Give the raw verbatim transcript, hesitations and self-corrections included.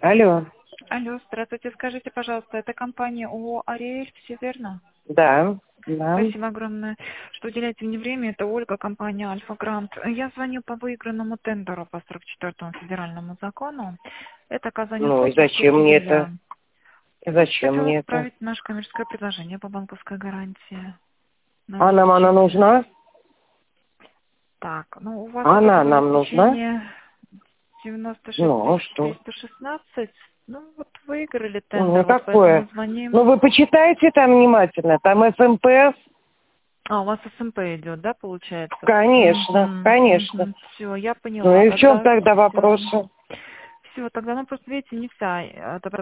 Алло. Алло, здравствуйте. Скажите, пожалуйста, это компания ООО «Ариэль», все верно? Да, да. Спасибо огромное, что уделяете мне время. Это Ольга, компания «Альфа Грант». Я звоню по выигранному тендеру по сорок четвёртому федеральному закону. Это оказание Ну и услуг зачем услуги мне жилья. это? И зачем Хотела мне это? отправить наше коммерческое предложение по банковской гарантии на А ваше нам она усмотрение. нужна? Так, ну у вас Она итоговое нам нужна? значение девяносто шесть Ну, а тысяч что? триста шестнадцать. Ну вот выиграли Ну, тендер, вот поэтому какое? звоним. Ну, вы почитайте там внимательно. Там эс эм пэ эс. А, у вас СМП идет, да, получается? Конечно, Угу, конечно. угу. Все, я Ну поняла. и в чем Тогда тогда все. вопрос? Все, тогда, ну, просто видите, не вся эта